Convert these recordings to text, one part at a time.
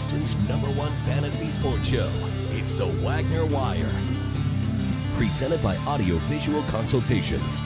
Houston's #1 fantasy sports show. It's the Wagner Wire. Presented by Audio Visual Consultations.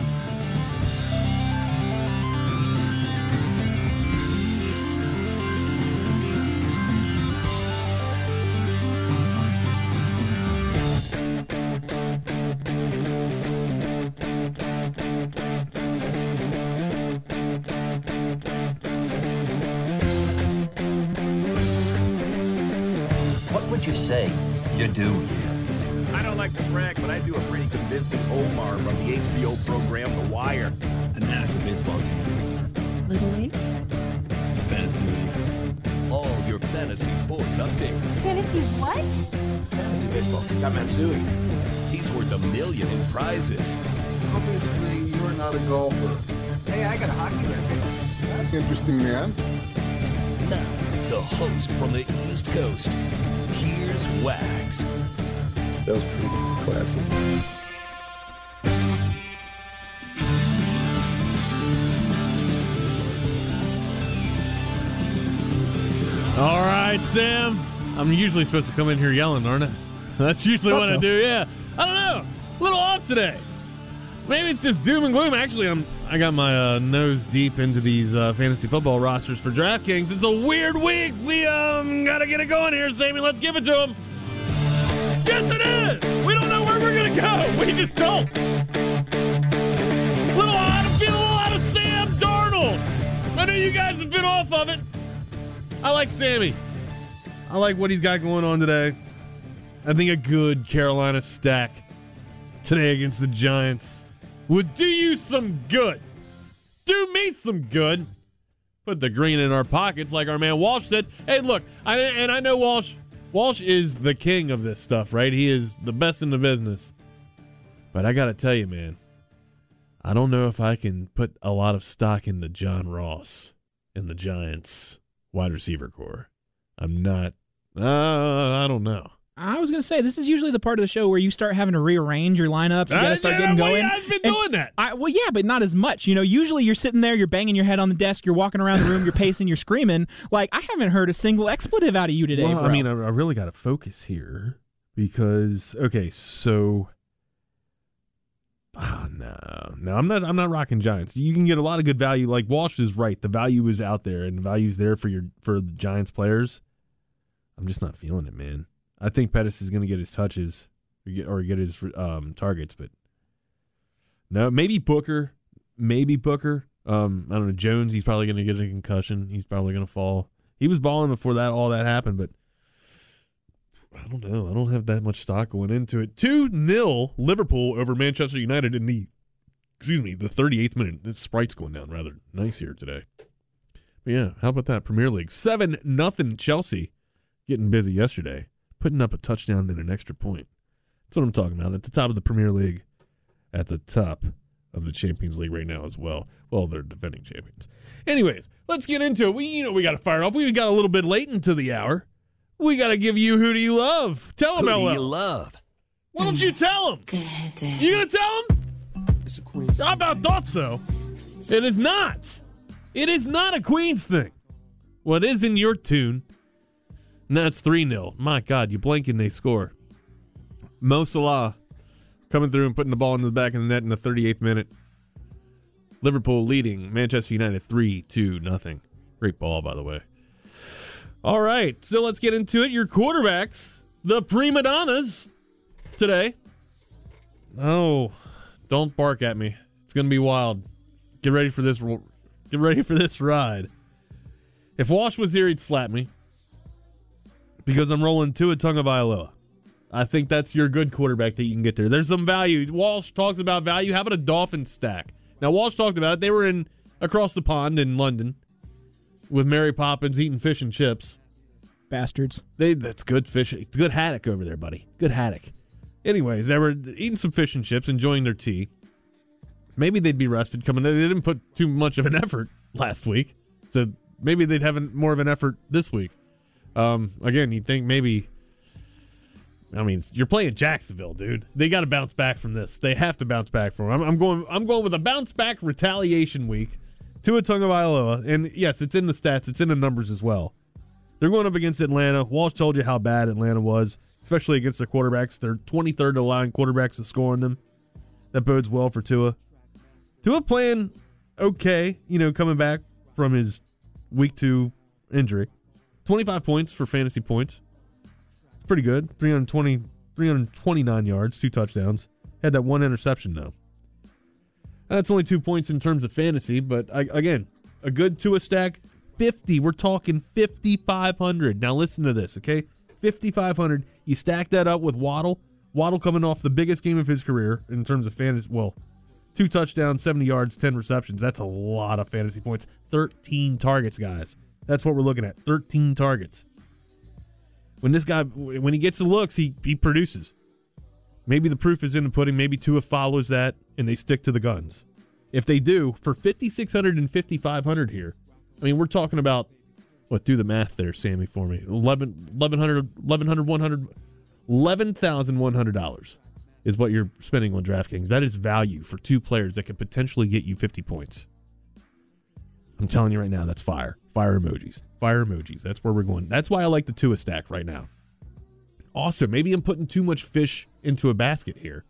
You do here. I don't like to brag, but I do a pretty convincing Omar from the HBO program The Wire. An active baseball team. Little League. Fantasy League. All your fantasy sports updates. Fantasy what? Fantasy baseball. Got Matsui. He's worth $1 million in prizes. Obviously, you're not a golfer. Hey, I got a hockey resume. That's interesting, man. Now, the host from the East Coast. Here's Wags. That was pretty classy. All right, Sam. I'm usually supposed to come in here yelling, aren't I? That's usually what I do, yeah. I don't know. A little off today. Maybe it's just doom and gloom. Actually, I got my nose deep into these fantasy football rosters for DraftKings. It's a weird week. We gotta get it going here, Sammy. Let's give it to him. Yes, it is. We don't know where we're gonna go. We just don't. Little odd. I'm feeling a little out of Sam Darnold. I know you guys have been off of it. I like Sammy. I like what he's got going on today. I think a good Carolina stack today against the Giants would do you some good. Do me some good. Put the green in our pockets, like our man Walsh said. Hey, look, I know Walsh. Walsh is the king of this stuff, right? He is the best in the business. But I got to tell you, man, I don't know if I can put a lot of stock into John Ross and the Giants wide receiver core. I'm not. I don't know. I was going to say, this is usually the part of the show where you start having to rearrange your lineups. You got to start getting going. I've been doing that. Well, yeah, but not as much. You know, usually you're sitting there, you're banging your head on the desk, you're walking around the room, you're pacing, you're screaming. Like, I haven't heard a single expletive out of you today, well, bro. I mean, I really got to focus here because, okay, so... No, I'm not rocking Giants. You can get a lot of good value. Like, Walsh is right. The value is out there, and the value is there for the Giants players. I'm just not feeling it, man. I think Pettis is going to get his touches or get his targets, but no, maybe Booker. I don't know, Jones, he's probably going to get a concussion. He's probably going to fall. He was balling before all that happened, but I don't know. I don't have that much stock going into it. 2-0 Liverpool over Manchester United in the 38th minute. This Sprite's going down rather nice here today. But yeah, how about that? Premier League. 7-0 Chelsea. Getting busy yesterday. Putting up a touchdown and an extra point. That's what I'm talking about. At the top of the Premier League. At the top of the Champions League right now as well. Well, they're defending champions. Anyways, let's get into it. We got to fire off. We got a little bit late into the hour. We got to give you Who Do You Love? Tell them, Who LL. do you love? Why don't you tell them? You going to tell them? It's a Queens. I about thought so. It is not. It is not a Queens thing. What is in your tune? And that's 3-0. My God, you blink and they score. Mo Salah coming through and putting the ball into the back of the net in the 38th minute. Liverpool leading Manchester United 3-0. Great ball, by the way. All right, so let's get into it. Your quarterbacks, the prima donnas today. Oh, don't bark at me. It's going to be wild. Get ready for this. Get ready for this ride. If Walsh was here, he'd slap me. Because I'm rolling Tua Tagovailoa. I think that's your good quarterback that you can get there. There's some value. Walsh talks about value. How about a Dolphins stack? Now, Walsh talked about it. They were in across the pond in London with Mary Poppins eating fish and chips. Bastards. That's good fish. It's good haddock over there, buddy. Good haddock. Anyways, they were eating some fish and chips, enjoying their tea. Maybe they'd be rested coming in. They didn't put too much of an effort last week. So maybe they'd have more of an effort this week. Again, you'd think maybe... I mean, you're playing Jacksonville, dude. They got to bounce back from this. They have to bounce back from it. I'm going with a bounce back retaliation week. Tua Tagovailoa, and yes, it's in the stats, it's in the numbers as well. They're going up against Atlanta. Walsh told you how bad Atlanta was, especially against the quarterbacks. They're 23rd allowing quarterbacks to score on them. That bodes well for Tua. Tua playing okay, coming back from his week 2 injury. 25 points for fantasy points. It's pretty good. 329 yards, 2 touchdowns. Had that 1 interception, though. That's only 2 points in terms of fantasy, but again, a good Tua stack, 50. We're talking 5,500. Now listen to this, okay? 5,500. You stack that up with Waddle. Waddle coming off the biggest game of his career in terms of fantasy. Well, 2 touchdowns, 70 yards, 10 receptions. That's a lot of fantasy points. 13 targets, guys. That's what we're looking at. 13 targets. When this guy, when he gets the looks, he produces. Maybe the proof is in the pudding. Maybe Tua follows that and they stick to the guns. If they do, for 5,600 and 5,500 here, I mean, we're talking about, do the math there, Sammy, for me. $11,100 is what you're spending on DraftKings. That is value for 2 players that could potentially get you 50 points. I'm telling you right now, that's fire. Fire emojis. Fire emojis. That's where we're going. That's why I like the Tua stack right now. Also, maybe I'm putting too much fish into a basket here.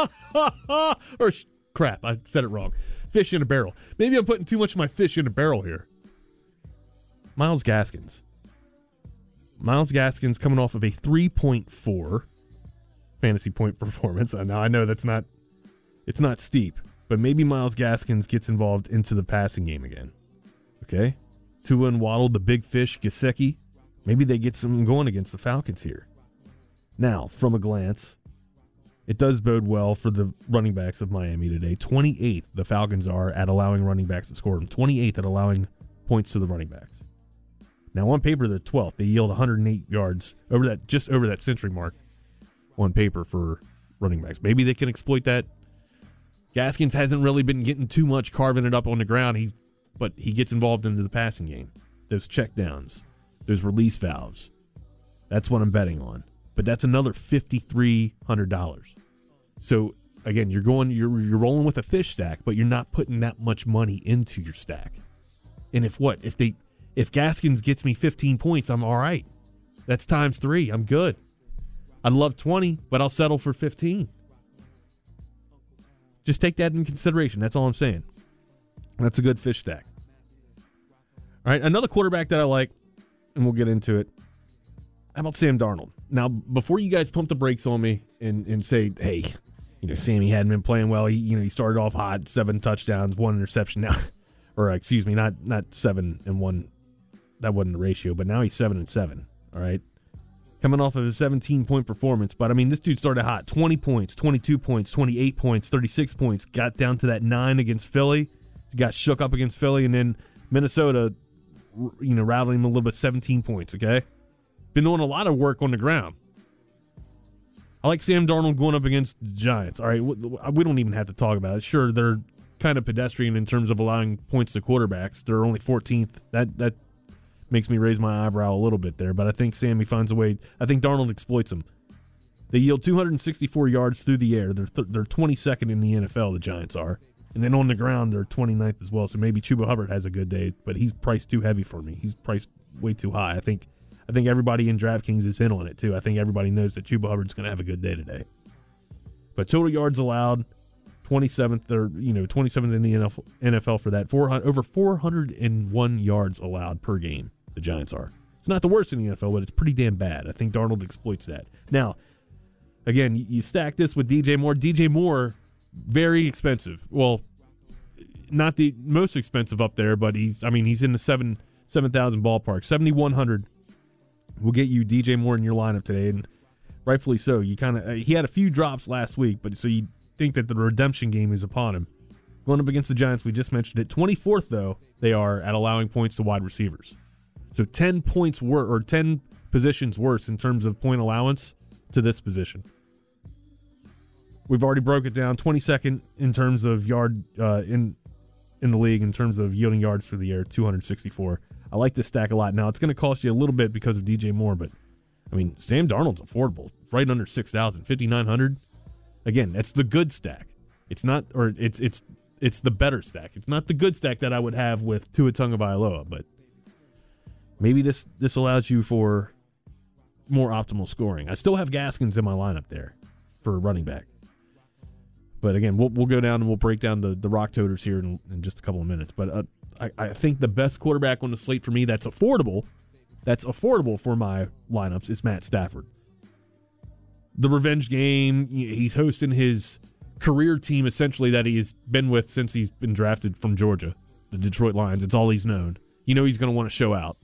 Crap, I said it wrong. Fish in a barrel. Maybe I'm putting too much of my fish in a barrel here. Myles Gaskins. Myles Gaskins coming off of a 3.4 fantasy point performance. Now, I know it's not steep, but maybe Myles Gaskins gets involved into the passing game again. Okay? Tua and Waddle, the big fish, Gesicki. Maybe they get something going against the Falcons here. Now, from a glance, it does bode well for the running backs of Miami today. 28th, the Falcons are at allowing running backs to score them. 28th at allowing points to the running backs. Now, on paper, they're 12th. They yield 108 yards just over that century mark on paper for running backs. Maybe they can exploit that. Gaskins hasn't really been getting too much carving it up on the ground, but he gets involved into the passing game. Those checkdowns, those release valves. That's what I'm betting on. But that's another $5,300. So again, you're rolling with a fish stack, but you're not putting that much money into your stack. And if Gaskins gets me 15 points, I'm all right. That's times 3. I'm good. I'd love 20, but I'll settle for 15. Just take that into consideration. That's all I'm saying. That's a good fish stack. All right, another quarterback that I like, and we'll get into it. How about Sam Darnold? Now, before you guys pump the brakes on me and say, hey, Sammy hadn't been playing well. He started off hot, 7 touchdowns, 1 interception now. Or excuse me, not 7 and 1. That wasn't the ratio, but now he's 7-7. All right. Coming off of a 17-point performance. But, I mean, this dude started hot. 20 points, 22 points, 28 points, 36 points. Got down to that 9 against Philly. Got shook up against Philly. And then Minnesota, rattling him a little bit, 17 points, okay? Been doing a lot of work on the ground. I like Sam Darnold going up against the Giants. All right, we don't even have to talk about it. Sure, they're kind of pedestrian in terms of allowing points to quarterbacks. They're only 14th. That makes me raise my eyebrow a little bit there, but I think Sammy finds a way. I think Darnold exploits them. They yield 264 yards through the air. They're 22nd in the NFL, the Giants are. And then on the ground, they're 29th as well, so maybe Chuba Hubbard has a good day, but he's priced too heavy for me. He's priced way too high. I think everybody in DraftKings is in on it, too. I think everybody knows that Chuba Hubbard's going to have a good day today. But total yards allowed, 27th, or 27th in the NFL for that. Over 401 yards allowed per game, the Giants are. It's not the worst in the NFL, but it's pretty damn bad. I think Darnold exploits that. Now, again, you stack this with DJ Moore. DJ Moore, very expensive. Well, not the most expensive up there, but he's in the 7,000 ballpark. 7,100 will get you DJ Moore in your lineup today, and rightfully so. You he had a few drops last week, but so you think that the redemption game is upon him. Going up against the Giants, we just mentioned it. 24th, though, they are at allowing points to wide receivers. So 10 points or 10 positions worse in terms of point allowance to this position. We've already broke it down. 22nd in terms of yard in the league in terms of yielding yards through the air, 264. I like this stack a lot. Now, it's going to cost you a little bit because of DJ Moore, but, Sam Darnold's affordable. Right under 6,000, 5,900. Again, that's the good stack. It's not, or it's the better stack. It's not the good stack that I would have with Tua Tagovailoa, but, maybe this allows you for more optimal scoring. I still have Gaskins in my lineup there for running back. But again, we'll go down and we'll break down the Rock Toters here in just a couple of minutes. But I think the best quarterback on the slate for me that's affordable for my lineups is Matt Stafford. The revenge game, he's hosting his career team essentially that he's been with since he's been drafted from Georgia, the Detroit Lions. It's all he's known. You know he's going to want to show out.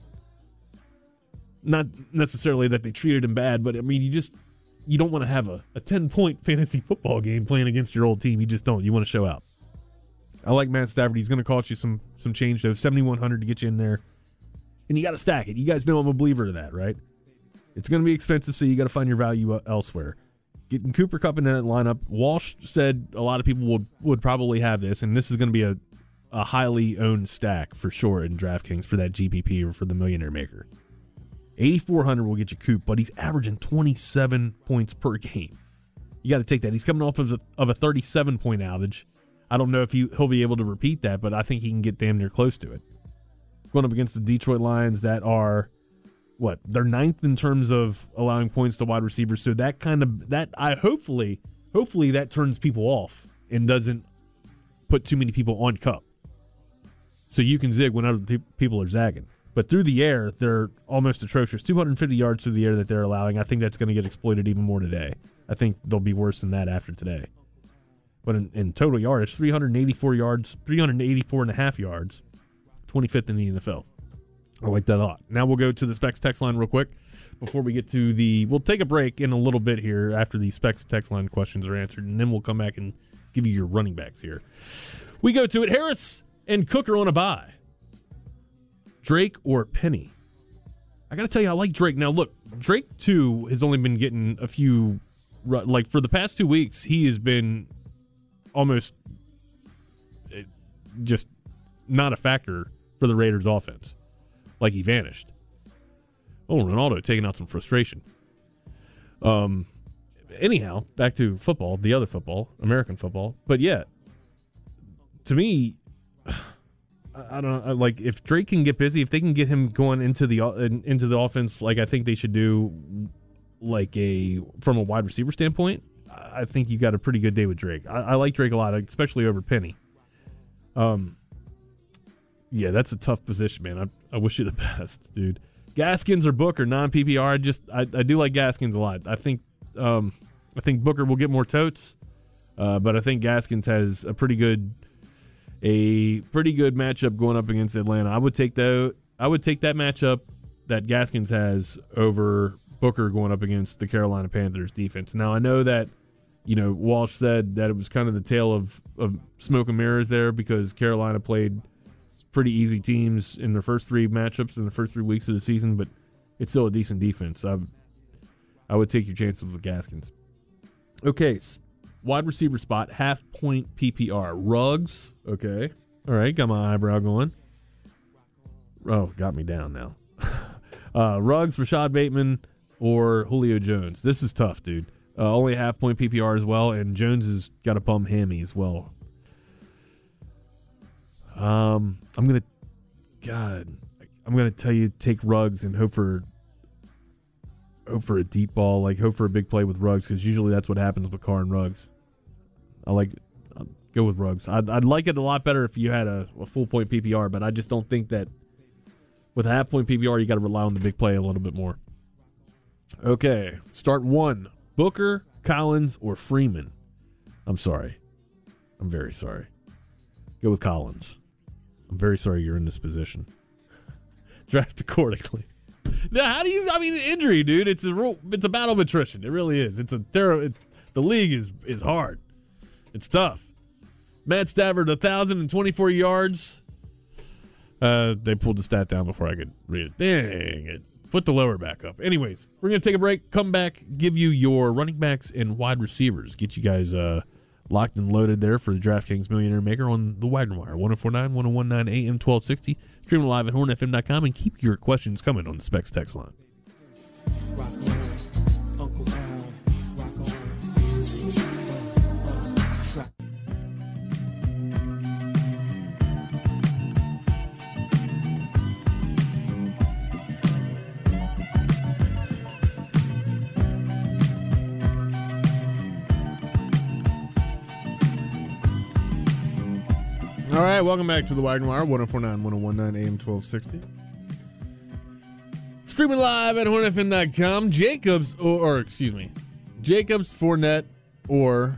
Not necessarily that they treated him bad, but I mean, you don't want to have a 10-point fantasy football game playing against your old team. You just don't. You want to show out. I like Matt Stafford. He's going to cost you some change, though. $7,100 to get you in there. And you got to stack it. You guys know I'm a believer of that, right? It's going to be expensive, so you got to find your value elsewhere. Getting Cooper Kupp in that lineup, Walsh said a lot of people would probably have this, and this is going to be a highly owned stack for sure in DraftKings for that GPP or for the Millionaire Maker. 8,400 will get you Coop, but he's averaging 27 points per game. You got to take that. He's coming off of a 37-point average. I don't know if he'll be able to repeat that, but I think he can get damn near close to it. Going up against the Detroit Lions that are, they're ninth in terms of allowing points to wide receivers. So hopefully that turns people off and doesn't put too many people on Kupp. So you can zig when other people are zagging. But through the air, they're almost atrocious. 250 yards through the air that they're allowing. I think that's going to get exploited even more today. I think they'll be worse than that after today. But in total yardage, 384 yards, 384 and a half yards, 25th in the NFL. I like that a lot. Now we'll go to the Specs text line real quick before we get to we'll take a break in a little bit here after the Specs text line questions are answered, and then we'll come back and give you your running backs here. We go to it. Harris and Cook are on a bye. Drake or Penny? I got to tell you, I like Drake. Now, look, Drake, too, has only been getting a few, like, for the past 2 weeks, he has been almost just not a factor for the Raiders' offense. Like, he vanished. Oh, Ronaldo taking out some frustration. Anyhow, back to football, the other football, American football. But, yeah, to me, I don't know, like, if Drake can get busy, if they can get him going into the offense, like I think they should do, like from a wide receiver standpoint, I think you got a pretty good day with Drake. I like Drake a lot, especially over Penny. Yeah, that's a tough position, man. I wish you the best, dude. Gaskins or Booker, non-PPR. I do like Gaskins a lot. I think Booker will get more totes, but I think Gaskins has a pretty good matchup going up against Atlanta. I would take that matchup that Gaskins has over Booker going up against the Carolina Panthers defense. Now I know that, Walsh said that it was kind of the tale of smoke and mirrors there because Carolina played pretty easy teams in their first three matchups in the first 3 weeks of the season, but it's still a decent defense. I would take your chances with Gaskins. Okay, wide receiver spot, half-point PPR. Ruggs, okay. All right, got my eyebrow going. Oh, got me down now. Ruggs, Rashad Bateman, or Julio Jones. This is tough, dude. Only half-point PPR as well, and Jones has got a bum hammy as well. I'm gonna tell you take Ruggs and hope for a deep ball, like hope for a big play with Ruggs, because usually that's what happens with Carr and Ruggs. I'll go with Ruggs. I'd like it a lot better if you had a full point PPR, but I just don't think that with a half point PPR you got to rely on the big play a little bit more. Okay, start one: Booker, Collins, or Freeman. I'm sorry. I'm very sorry. Go with Collins. I'm very sorry you're in this position. Draft accordingly. Now, injury, dude. It's a battle of attrition. It really is. It's a terrible. The league is hard. It's tough. Matt Stafford, 1,024 yards. They pulled the stat down before I could read it. Dang it. Put the lower back up. Anyways, we're going to take a break, come back, give you your running backs and wide receivers. Get you guys locked and loaded there for the DraftKings Millionaire Maker on the Wagner Wire. 104.9, 101.9 AM 1260. Streaming live at hornfm.com, and keep your questions coming on the Specs text line. right, welcome back to the Wagner Wire, 104.9, 101.9 AM 1260. Streaming live at hornfm.com. Jacobs, Fournette, or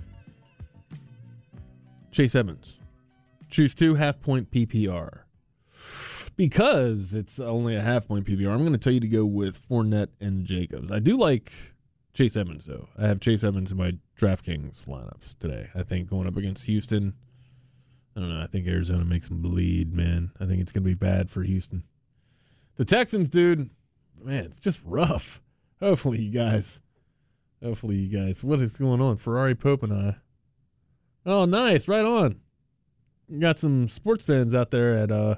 Chase Edmonds. Choose 2 half-point PPR. Because it's only a half-point PPR, I'm going to tell you to go with Fournette and Jacobs. I do like Chase Edmonds, though. I have Chase Edmonds in my DraftKings lineups today. I think going up against Houston, I don't know. I think Arizona makes them bleed, man. I think it's going to be bad for Houston. The Texans, dude, man, it's just rough. Hopefully, you guys. What is going on? Ferrari Pope and I. Oh, nice. Right on. You got some sports fans out there at the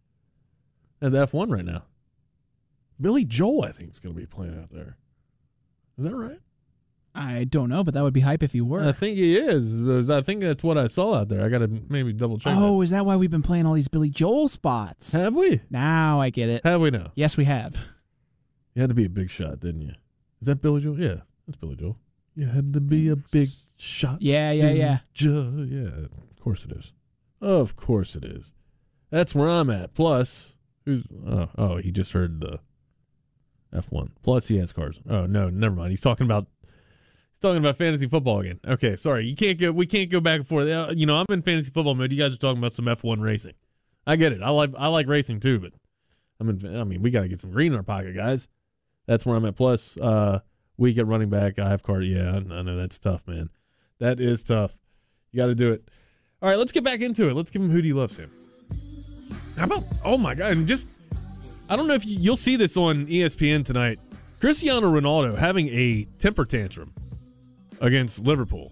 F1 right now. Billy Joel, I think, is going to be playing out there. Is that right? I don't know, but that would be hype if you were. I think he is. I think that's what I saw out there. I got to maybe double check. Oh, is that why we've been playing all these Billy Joel spots? Have we? Now I get it. Have we now? Yes, we have. You had to be a big shot, didn't you? Is that Billy Joel? Yeah, that's Billy Joel. You had to be a big shot. Yeah. Yeah, of course it is. Of course it is. That's where I'm at. Plus, he just heard the F1. Plus, he has cars. Oh no, never mind. He's talking about fantasy football again. Okay, sorry. We can't go back and forth. I'm in fantasy football mode. You guys are talking about some F1 racing. I get it. I like racing too, but we got to get some green in our pocket, guys. That's where I'm at. Plus, week at running back, I have card. Yeah, I know that's tough, man. That is tough. You got to do it. All right, let's get back into it. Let's give him Who Do You Love, Sam. How about, oh my God, and just, I don't know if you'll see this on ESPN tonight. Cristiano Ronaldo having a temper tantrum against Liverpool.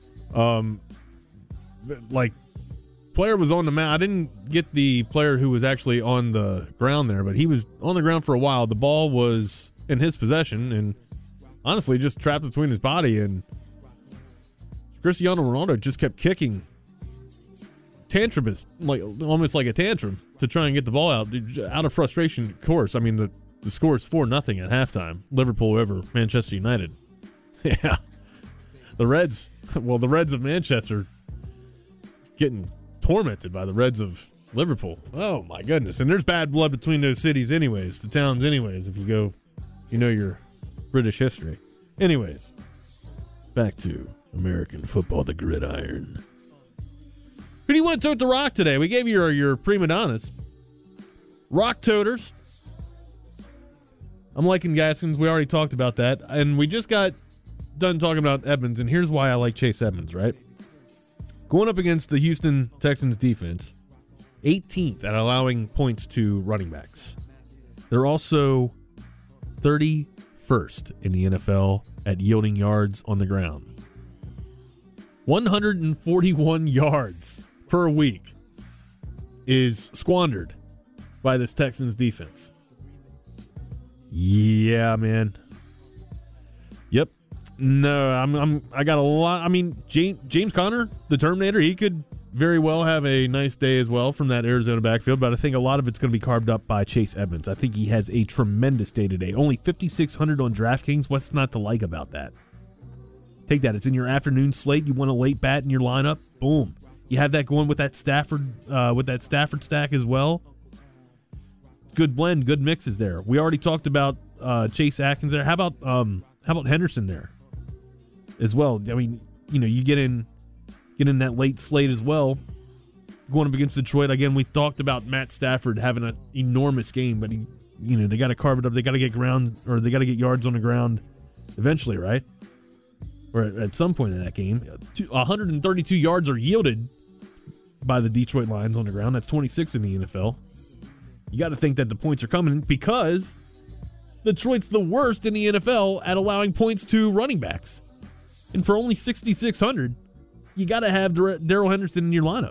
Player was on the mat. I didn't get the player who was actually on the ground there, but he was on the ground for a while. The ball was in his possession and honestly just trapped between his body, and Cristiano Ronaldo just kept kicking. Tantrum is almost like a tantrum to try and get the ball out of frustration, of course. I mean, the score is 4-0 at halftime. Liverpool over Manchester United. Yeah. The Reds of Manchester getting tormented by the Reds of Liverpool. Oh, my goodness. And there's bad blood between those cities anyways, the towns anyways, if you go, your British history. Anyways, back to American football, the gridiron. Who do you want to tote the rock today? We gave you your prima donnas. Rock toters. I'm liking Gaskins. We already talked about that. And we just got done talking about Edmonds, and here's why I like Chase Edmonds, right? Going up against the Houston Texans defense, 18th at allowing points to running backs. They're also 31st in the NFL at yielding yards on the ground. 141 yards per week is squandered by this Texans defense. Yeah, man. Yep. No, I got a lot. I mean, James Conner, the Terminator, he could very well have a nice day as well from that Arizona backfield, but I think a lot of it's going to be carved up by Chase Edmonds. I think he has a tremendous day today. Only 5,600 on DraftKings. What's not to like about that? Take that. It's in your afternoon slate. You want a late bat in your lineup. Boom. You have that going with that Stafford stack as well. Good blend, good mixes there. We already talked about Chase Atkins there. How about Henderson there as well? I mean, you get in that late slate as well. Going up against Detroit again. We talked about Matt Stafford having an enormous game, but they got to carve it up. They got to get yards on the ground eventually, right? Or at some point in that game, 132 yards are yielded by the Detroit Lions on the ground. That's 26 in the NFL. You got to think that the points are coming because Detroit's the worst in the NFL at allowing points to running backs. And for only 6,600, you got to have Darrell Henderson in your lineup.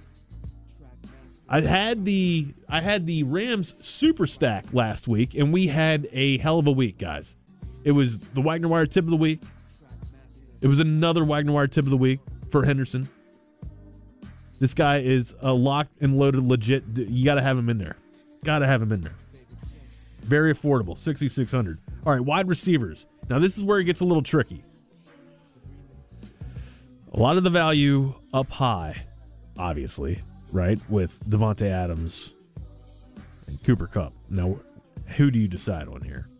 I had the Rams super stack last week, and we had a hell of a week, guys. It was the Wagner Wire tip of the week. It was another Wagner Wire tip of the week for Henderson. This guy is a locked and loaded legit. You got to have him in there. Got to have him in there. Very affordable, 6,600. All right, wide receivers. Now, this is where it gets a little tricky. A lot of the value up high, obviously. right, with Devontae Adams and Cooper Kupp. Now, who do you decide on here?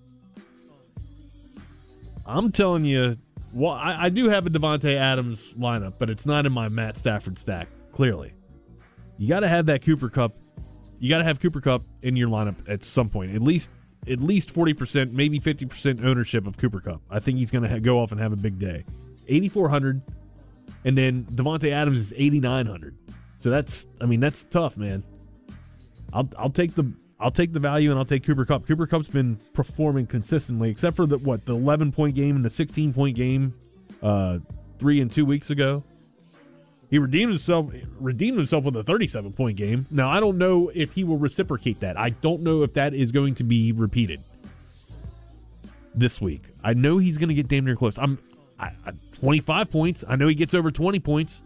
I'm telling you, well, I do have a Devontae Adams lineup, but it's not in my Matt Stafford stack, clearly. You got to have that Cooper Kupp. You got to have Cooper Kupp in your lineup at some point. At least 40%, maybe 50% ownership of Cooper Kupp. I think he's going to go off and have a big day. 8,400, and then Devontae Adams is 8,900. So that's tough, man. I'll take the value, and I'll take Cooper Kupp. Cooper Kupp's been performing consistently, except for the 11-point game and the 16-point game 3 and 2 weeks ago. He redeemed himself with a 37-point game. Now, I don't know if he will reciprocate that. I don't know if that is going to be repeated this week. I know he's going to get damn near close. 25 points. I know he gets over 20 points.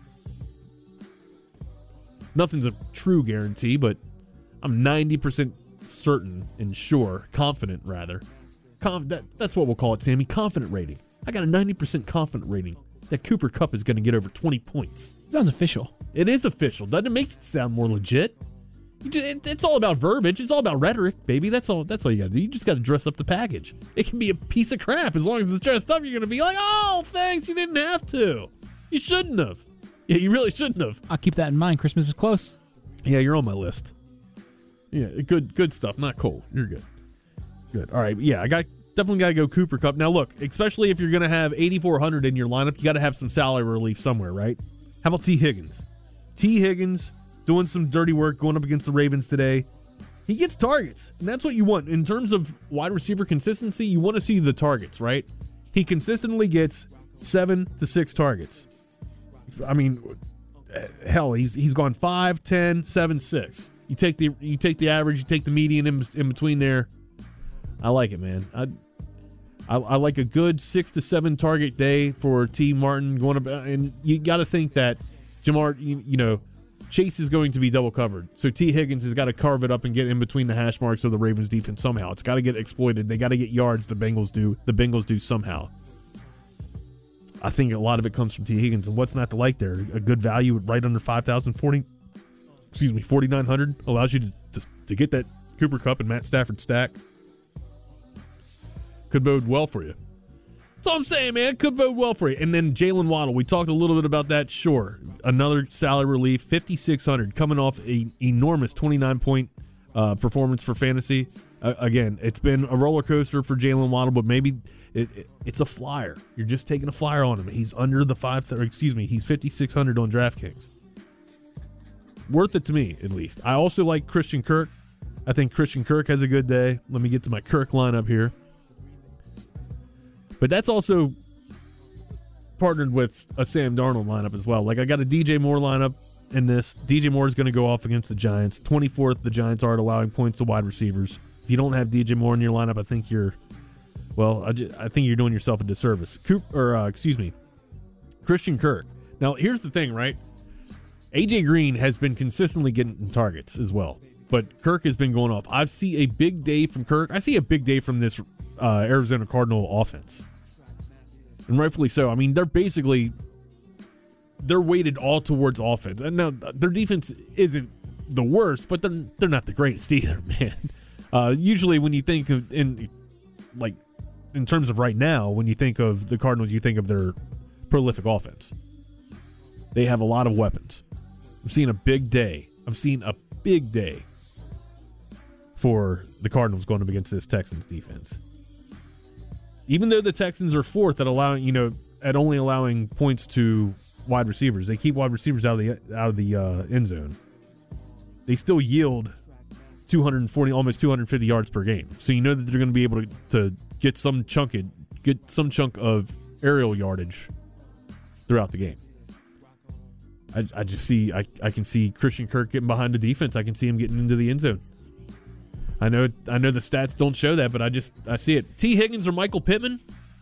Nothing's a true guarantee, but I'm 90% certain and sure, confident rather. That's what we'll call it, Sammy. Confident rating. I got a 90% confident rating that Cooper Kupp is going to get over 20 points. Sounds official. It is official. Doesn't it make it sound more legit? It's all about verbiage. It's all about rhetoric, baby. That's all you got to do. You just got to dress up the package. It can be a piece of crap. As long as it's dressed up, you're going to be like, oh, thanks, you didn't have to. You shouldn't have. Yeah, you really shouldn't have. I'll keep that in mind. Christmas is close. Yeah, you're on my list. Yeah, good stuff. Not cold. You're good. Good. All right. Yeah, definitely got to go Cooper Kupp. Now, look, especially if you're going to have 8,400 in your lineup, you got to have some salary relief somewhere, right? How about T. Higgins? T. Higgins doing some dirty work, going up against the Ravens today. He gets targets, and that's what you want. In terms of wide receiver consistency, you want to see the targets, right? He consistently gets 7 to 6 targets. I mean, hell, he's gone 5, 10, 7, 6. You take the average, you take the median in between there. I like it, man. I like a good 6 to 7 target day for T. Martin going up, and you got to think that Jamar, Chase is going to be double covered, so T. Higgins has got to carve it up and get in between the hash marks of the Ravens defense somehow. It's got to get exploited. They got to get yards. The Bengals do somehow. I think a lot of it comes from T. Higgins, and what's not to like there? A good value right under 4,900 allows you to get that Cooper Kupp and Matt Stafford stack. Could bode well for you. That's all I'm saying, man. Could bode well for you. And then Jalen Waddle, we talked a little bit about that. Sure, another salary relief, 5,600, coming off an enormous 29-point performance for fantasy. Again, it's been a roller coaster for Jalen Waddle, but maybe it's a flyer. You're just taking a flyer on him. He's under the he's 5,600 on DraftKings. Worth it to me, at least. I also like Christian Kirk. I think Christian Kirk has a good day. Let me get to my Kirk lineup here. But that's also partnered with a Sam Darnold lineup as well. Like, I got a DJ Moore lineup in this. DJ Moore is going to go off against the Giants. 24th, the Giants are at allowing points to wide receivers. If you don't have DJ Moore in your lineup, I think I think you're doing yourself a disservice. Christian Kirk. Now, here's the thing, right? AJ Green has been consistently getting targets as well, but Kirk has been going off. I see a big day from Kirk. I see a big day from this Arizona Cardinal offense, and rightfully so. I mean, they're weighted all towards offense, and now their defense isn't the worst, but they're not the greatest either, man. Usually, when you think of in terms of right now, when you think of the Cardinals, you think of their prolific offense. They have a lot of weapons. I'm seeing a big day for the Cardinals going up against this Texans defense. Even though the Texans are fourth at only allowing points to wide receivers, they keep wide receivers out of the end zone. They still yield 240, almost 250 yards per game. So you know that they're going to be able to get some chunk of aerial yardage throughout the game. I can see Christian Kirk getting behind the defense. I can see him getting into the end zone. I know the stats don't show that, but I see it. T. Higgins or Michael Pittman?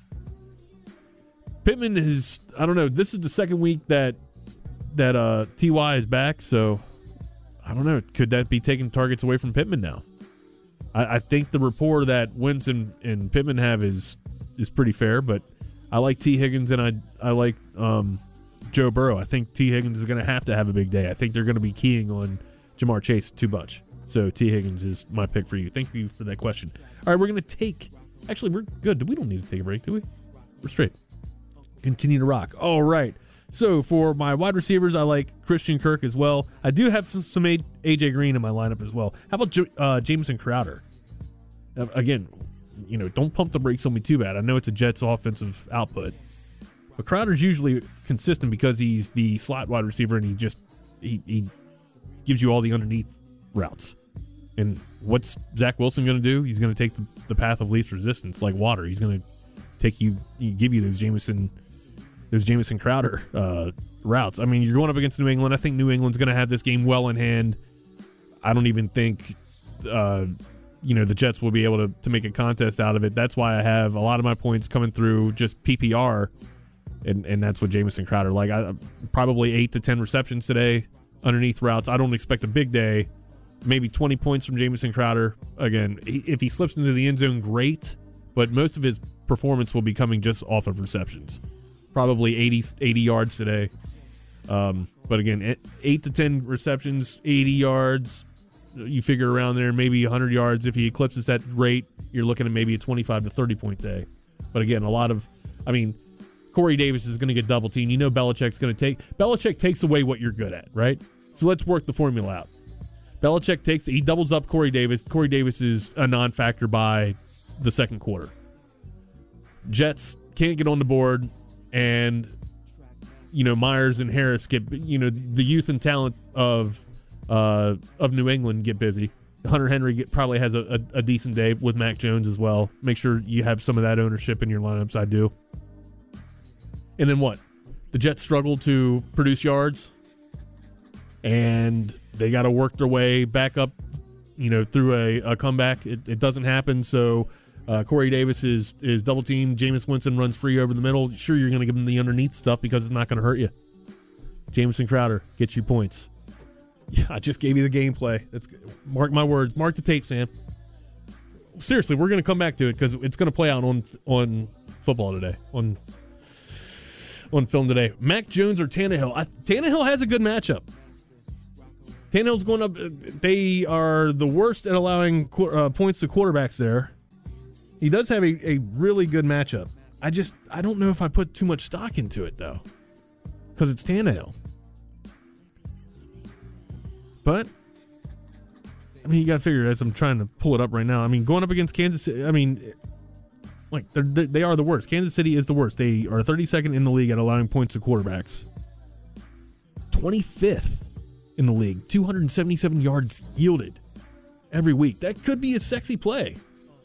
Pittman is, I don't know, this is the second week that T.Y. is back, so I don't know. Could that be taking targets away from Pittman now? I think the rapport that Wentz and Pittman have is pretty fair, but I like T. Higgins and I like Joe Burrow. I think T. Higgins is going to have a big day. I think they're going to be keying on Jamar Chase too much. So T. Higgins is my pick for you. Thank you for that question. All right, we're going to take... Actually, we're good. We don't need to take a break, do we? We're straight. Continue to rock. All right. So for my wide receivers, I like Christian Kirk as well. I do have some A.J. Green in my lineup as well. How about Jamison Crowder? Again, don't pump the brakes on me too bad. I know it's a Jets offensive output. But Crowder's usually consistent because he's the slot wide receiver and he gives you all the underneath routes. And what's Zach Wilson going to do? He's going to take the path of least resistance like water. He's going to give you those Jamison Crowder routes. I mean, you're going up against New England. I think New England's going to have this game well in hand. I don't even think the Jets will be able to make a contest out of it. That's why I have a lot of my points coming through just PPR. And that's what Jamison Crowder, I probably 8 to 10 receptions today underneath routes. I don't expect a big day. Maybe 20 points from Jamison Crowder. Again, if he slips into the end zone, great. But most of his performance will be coming just off of receptions. Probably 80 yards today. But again, 8 to 10 receptions, 80 yards. You figure around there, maybe 100 yards. If he eclipses that rate, you're looking at maybe a 25 to 30 point day. But again, Corey Davis is going to get double teamed. Belichick takes away what you're good at, right? So let's work the formula out. Belichick he doubles up Corey Davis. Corey Davis is a non-factor by the second quarter. Jets can't get on the board, and Myers and Harris get the youth and talent of New England get busy. Hunter Henry probably has a decent day with Mac Jones as well. Make sure you have some of that ownership in your lineups. I do. And then what? The Jets struggle to produce yards, and they got to work their way back up, through a comeback. It doesn't happen, so Corey Davis is double teamed. Jameis Winston runs free over the middle. Sure, you're going to give him the underneath stuff because it's not going to hurt you. Jamison Crowder gets you points. Yeah, I just gave you the gameplay. Mark my words. Mark the tape, Sam. Seriously, we're going to come back to it because it's going to play out on football today, on film today. Mac Jones or Tannehill? Tannehill has a good matchup. Tannehill's going up. They are the worst at allowing points to quarterbacks there. He does have a really good matchup. I don't know if I put too much stock into it, though, because it's Tannehill. But, you got to figure, as I'm trying to pull it up right now, going up against Kansas City, they are the worst. Kansas City is the worst. They are 32nd in the league at allowing points to quarterbacks. 25th in the league. 277 yards yielded every week. That could be a sexy play.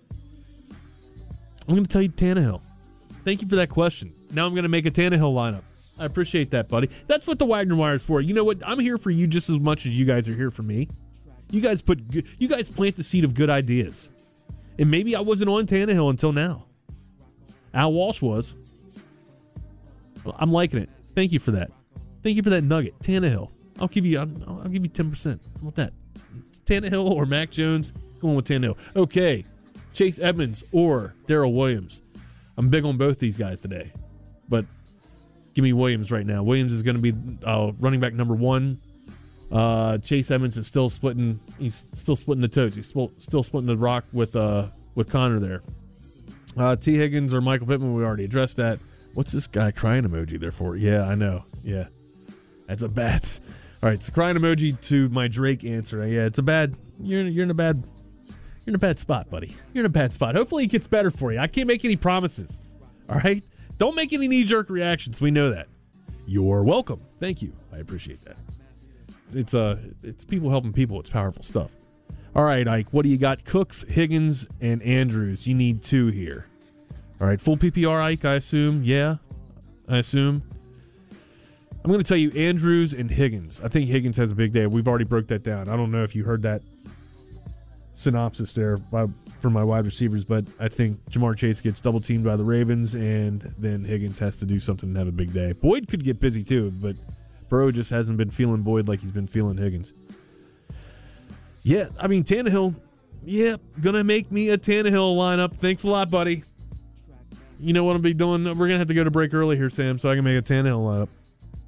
I'm going to tell you Tannehill. Thank you for that question. Now I'm going to make a Tannehill lineup. I appreciate that, buddy. That's what the Wagner Wire is for. You know what? I'm here for you just as much as you guys are here for me. You guys plant the seed of good ideas. And maybe I wasn't on Tannehill until now. Al Walsh was. Well, I'm liking it. Thank you for that. Thank you for that nugget. Tannehill. I'll give you 10%. How about that? Tannehill or Mac Jones? Going with Tannehill. Okay. Chase Edmonds or Darrell Williams. I'm big on both these guys today. But give me Williams right now. Williams is going to be running back number 1. Chase Edmonds is still splitting. He's still splitting the totes. He's still splitting the rock with Connor there. T. Higgins or Michael Pittman, we already addressed that. What's this guy crying emoji there for? Yeah, I know. Yeah, that's a bad. All right, it's a crying emoji to my Drake answer. Yeah, it's a bad. You're in a bad spot, buddy. You're in a bad spot. Hopefully it gets better for you. I can't make any promises. All right, don't make any knee-jerk reactions. We know that. You're welcome. Thank you. I appreciate that. It's people helping people. It's powerful stuff. All right, Ike, what do you got? Cooks, Higgins, and Andrews. You need 2 here. All right, full PPR, Ike, I assume. Yeah, I assume. I'm going to tell you Andrews and Higgins. I think Higgins has a big day. We've already broke that down. I don't know if you heard that synopsis there for my wide receivers, but I think Jamar Chase gets double-teamed by the Ravens, and then Higgins has to do something and have a big day. Boyd could get busy too, but Burrow just hasn't been feeling Boyd like he's been feeling Higgins. Yeah, Tannehill. Yeah, gonna make me a Tannehill lineup. Thanks a lot, buddy. You know what I'll be doing? We're gonna have to go to break early here, Sam, so I can make a Tannehill lineup.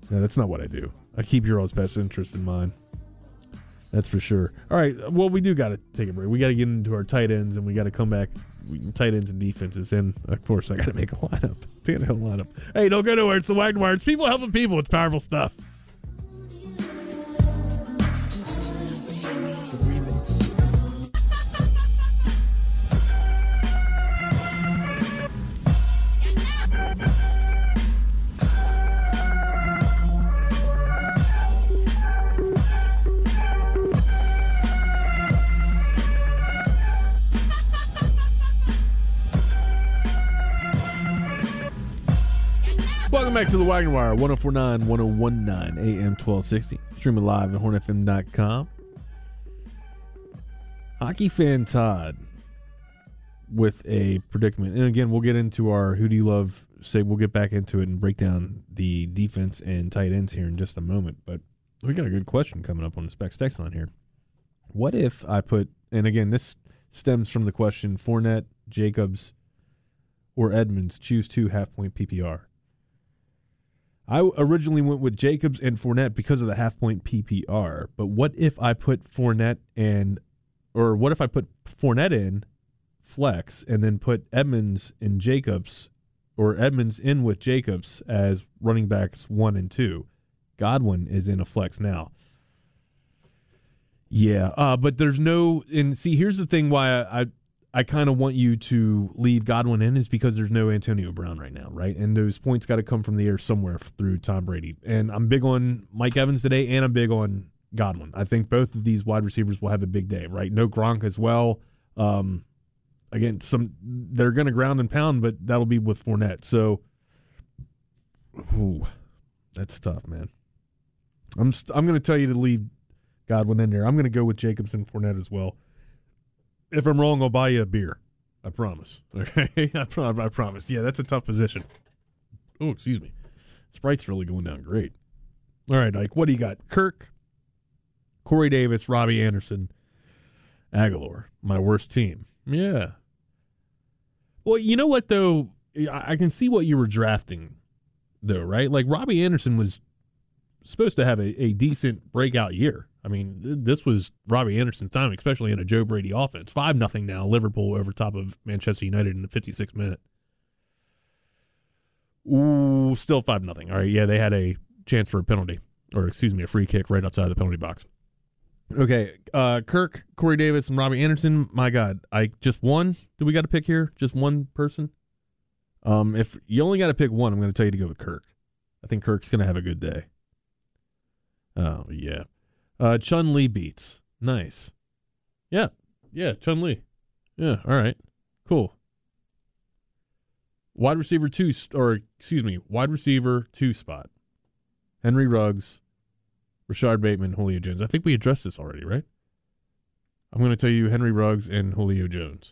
No, that's not what I do. I keep your all's best interest in mind. That's for sure. All right, well, we do got to take a break. We got to get into our tight ends, and we got to come back. Tight ends and defenses, and of course, I got to make a lineup. Take a lineup. Hey, don't go nowhere. It's the Wagner Wire. It's people helping people. It's powerful stuff. Welcome back to the Wagner Wire, 1049, 1019, AM 1260. Streaming live at hornfm.com. Hockey fan Todd with a predicament. And again, we'll get into our Who Do You Love? We'll get back into it and break down the defense and tight ends here in just a moment. But we got a good question coming up on the Specs text line here. What if I put, and again, this stems from the question, Fournette, Jacobs, or Edmonds, choose 2 half-point PPR. I originally went with Jacobs and Fournette because of the half-point PPR. But what if I put Fournette in flex and then put Edmonds and Jacobs, or Edmonds in with Jacobs as running backs 1 and 2? Godwin is in a flex now. Yeah, but there's no – and see, here's the thing why I kind of want you to leave Godwin in is because there's no Antonio Brown right now, right? And those points got to come from the air somewhere through Tom Brady. And I'm big on Mike Evans today, and I'm big on Godwin. I think both of these wide receivers will have a big day, right? No Gronk as well. Again, they're going to ground and pound, but that'll be with Fournette. So, that's tough, man. I'm going to tell you to leave Godwin in there. I'm going to go with Jacobs and Fournette as well. If I'm wrong, I'll buy you a beer. I promise. Okay? I promise. Yeah, that's a tough position. Oh, excuse me. Sprite's really going down great. All right, Ike, what do you got? Kirk, Corey Davis, Robbie Anderson, Aguilar. My worst team. Yeah. Well, you know what, though? I can see what you were drafting, though, right? Like, Robbie Anderson was supposed to have a decent breakout year. I mean, this was Robbie Anderson's time, especially in a Joe Brady offense. 5-0 now, Liverpool over top of Manchester United in the 56th minute. Ooh, still 5-0. All right, yeah, they had a chance for a penalty, or excuse me, a free kick right outside the penalty box. Okay, Kirk, Corey Davis, and Robbie Anderson. My God, just one? Do we got to pick here? Just one person? If you only got to pick one, I'm going to tell you to go with Kirk. I think Kirk's going to have a good day. Oh, yeah. Chun-Li beats. Nice. Yeah, Chun-Li. Yeah, all right. Cool. Wide receiver 2 spot. Henry Ruggs, Rashard Bateman, Julio Jones. I think we addressed this already, right? I'm going to tell you Henry Ruggs and Julio Jones.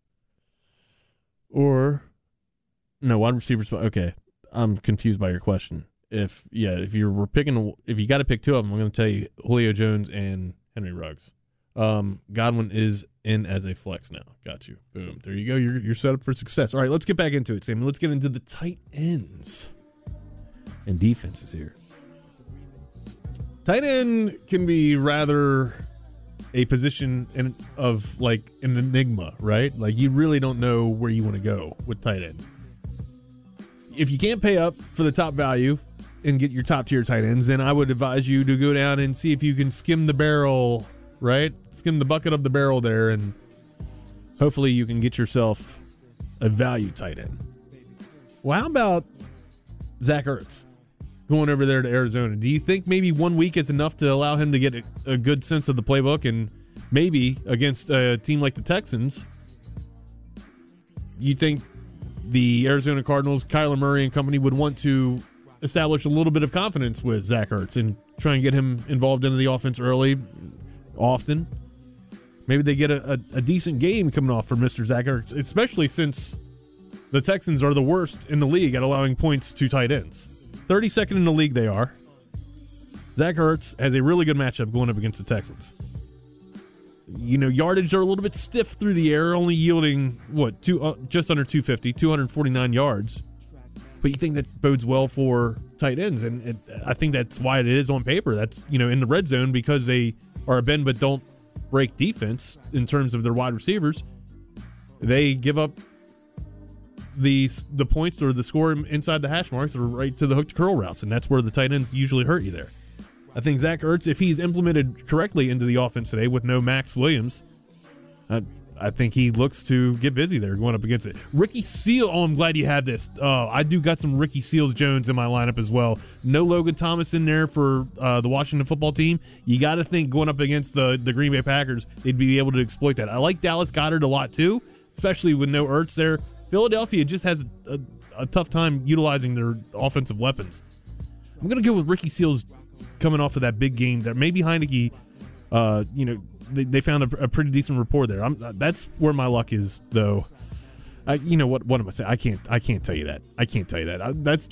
Or, no, wide receiver spot. Okay, I'm confused by your question. If you got to pick 2 of them, I'm going to tell you Julio Jones and Henry Ruggs. Godwin is in as a flex now. Got you. Boom. There you go. You're set up for success. All right, let's get back into it, Sam. Let's get into the tight ends and defenses here. Tight end can be rather a position of like an enigma, right? Like you really don't know where you want to go with tight end. If you can't pay up for the top value and get your top tier tight ends, then I would advise you to go down and see if you can skim the barrel, right? Skim the bucket of the barrel there, and hopefully you can get yourself a value tight end. Well, how about Zach Ertz going over there to Arizona? Do you think maybe 1 week is enough to allow him to get a good sense of the playbook, and maybe against a team like the Texans, you think the Arizona Cardinals, Kyler Murray and company would want to establish a little bit of confidence with Zach Ertz and try and get him involved into the offense early, often? Maybe they get a decent game coming off for Mr. Zach Ertz, especially since the Texans are the worst in the league at allowing points to tight ends. 32nd in the league they are. Zach Ertz has a really good matchup going up against the Texans. You know, yardage are a little bit stiff through the air, only yielding, just under 250, 249 yards. but you think that bodes well for tight ends, and I think that's why it is on paper. That's, in the red zone, because they are a bend but don't break defense in terms of their wide receivers. They give up the points or the score inside the hash marks or right to the hook to curl routes, and that's where the tight ends usually hurt you there. I think Zach Ertz, if he's implemented correctly into the offense today with no Max Williams, I think he looks to get busy there going up against it. Ricky Seal, I'm glad you have this. I do got some Ricky Seals-Jones in my lineup as well. No Logan Thomas in there for the Washington football team. You got to think going up against the Green Bay Packers, they'd be able to exploit that. I like Dallas Goedert a lot too, especially with no Ertz there. Philadelphia just has a tough time utilizing their offensive weapons. I'm going to go with Ricky Seals coming off of that big game there. Maybe Heineke, they found a pretty decent rapport there. That's where my luck is, though. What am I saying? I can't tell you that. I can't tell you that. That's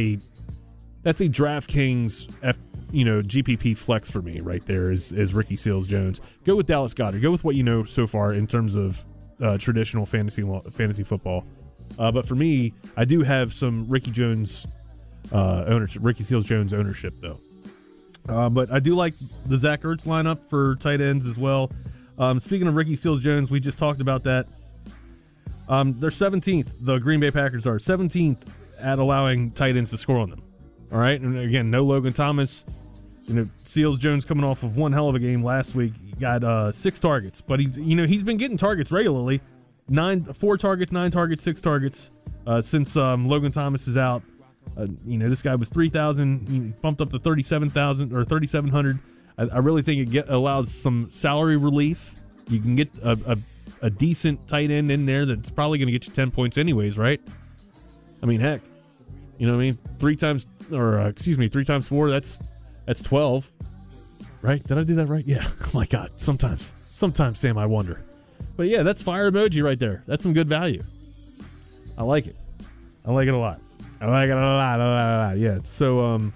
a DraftKings GPP flex for me right there. Is Ricky Seals-Jones. Go with Dallas Goedert. Go with what you know so far in terms of traditional fantasy football. But for me, I do have some Ricky ownership. Ricky Seals-Jones ownership though. But I do like the Zach Ertz lineup for tight ends as well. Speaking of Ricky Seals-Jones, we just talked about that. They're 17th. The Green Bay Packers are 17th at allowing tight ends to score on them. All right, and again, no Logan Thomas. Seals-Jones coming off of one hell of a game last week. He got 6 targets, but he's been getting targets regularly. 4 targets, 9 targets, 6 targets since Logan Thomas is out. This guy was 3,000. He bumped up to 37,000 or 3,700. I really think it allows some salary relief. You can get a decent tight end in there that's probably going to get you 10 points anyways, right? I mean, heck, 3 times 4. That's 12, right? Did I do that right? Yeah. Oh my God. Sometimes, Sam, I wonder. But yeah, that's fire emoji right there. That's some good value. I like it. I like it a lot. Yeah. So,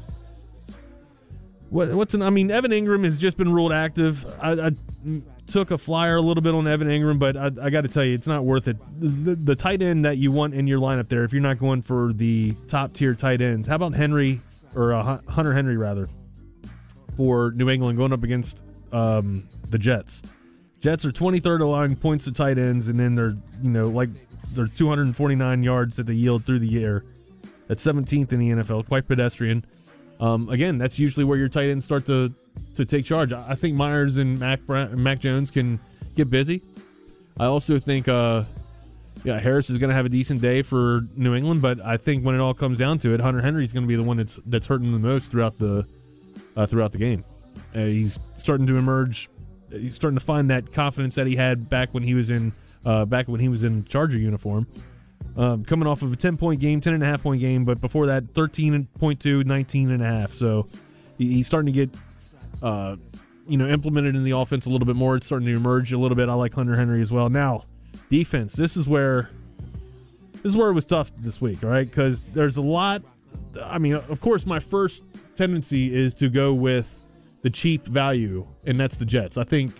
Evan Ingram has just been ruled active. I took a flyer a little bit on Evan Ingram, but I got to tell you, it's not worth it. The tight end that you want in your lineup there, if you're not going for the top tier tight ends, how about Hunter Henry rather, for New England going up against the Jets. Jets are 23rd allowing points to tight ends, and then they're 249 yards that they yield through the air. That's 17th in the NFL, quite pedestrian. Again, that's usually where your tight ends start to take charge. I think Myers and Mac Jones can get busy. I also think Harris is going to have a decent day for New England, but I think when it all comes down to it, Hunter Henry is going to be the one that's hurting the most throughout the game. He's starting to emerge. He's starting to find that confidence that he had back when he was in Charger uniform. Coming off of a 10-point game, 10.5-point game, but before that, 13.2, 19.5. So he's starting to get, implemented in the offense a little bit more. It's starting to emerge a little bit. I like Hunter Henry as well. Now, defense. This is where it was tough this week, all right? Because there's a lot. Of course, my first tendency is to go with the cheap value, and that's the Jets. I think,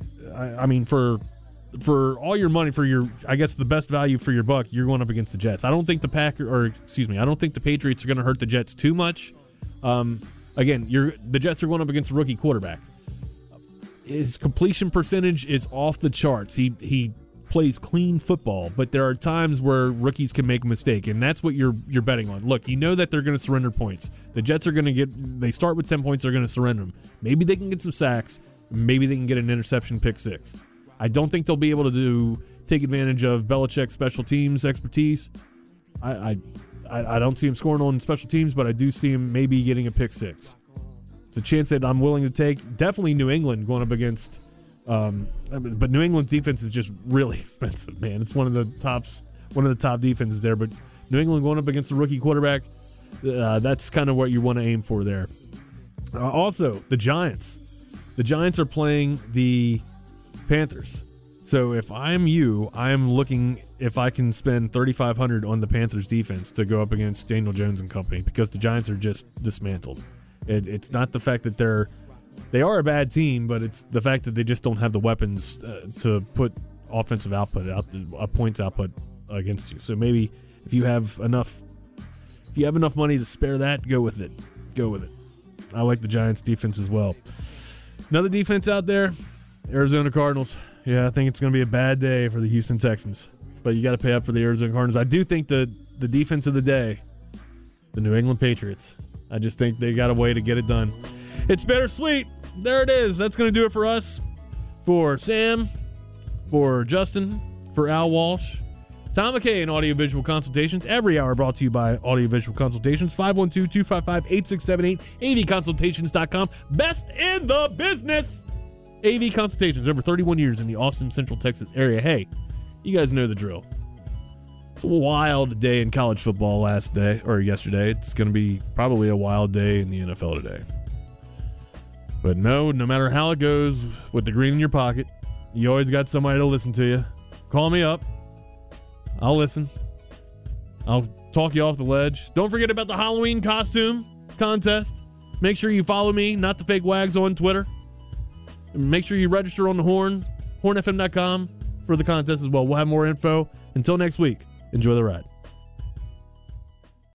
for all your money, the best value for your buck, you're going up against the Jets. I don't think the Patriots are going to hurt the Jets too much. The Jets are going up against a rookie quarterback. His completion percentage is off the charts. He plays clean football, but there are times where rookies can make a mistake, and that's what you're betting on. Look, you know that they're going to surrender points. The Jets are going to they start with 10 points, they're going to surrender them. Maybe they can get some sacks. Maybe they can get an interception, pick 6. I don't think they'll be able to take advantage of Belichick's special teams expertise. I don't see him scoring on special teams, but I do see him maybe getting a pick 6. It's a chance that I'm willing to take. Definitely New England going up against but New England's defense is just really expensive, man. It's one of the top defenses there, but New England going up against a rookie quarterback, that's kind of what you want to aim for there. Also, the Giants. The Giants are playing the Panthers. So if I'm you, I'm looking if I can spend $3,500 on the Panthers defense to go up against Daniel Jones and company, because the Giants are just dismantled. It's not the fact that they are a bad team, but it's the fact that they just don't have the weapons to put offensive output points output against you. So maybe if you have enough you have enough money to spare that, go with it. Go with it. I like the Giants defense as well. Another defense out there, Arizona Cardinals. Yeah, I think it's going to be a bad day for the Houston Texans. But you got to pay up for the Arizona Cardinals. I do think the defense of the day, the New England Patriots. I just think they got a way to get it done. It's bittersweet. There it is. That's going to do it for us. For Sam, for Justin, for Al Walsh, Tom McKay and Audiovisual Consultations. Every hour brought to you by Audiovisual Consultations. 512-255-8678. avconsultations.com. Best in the business. AV Consultations. Over 31 years in the Austin, Central Texas area. Hey, you guys know the drill. It's a wild day in college football yesterday. It's going to be probably a wild day in the NFL today. But no matter how it goes with the green in your pocket, you always got somebody to listen to you. Call me up. I'll listen. I'll talk you off the ledge. Don't forget about the Halloween costume contest. Make sure you follow me, Not the Fake Wags, on Twitter. And make sure you register on the Horn, hornfm.com, for the contest as well. We'll have more info. Until next week, enjoy the ride.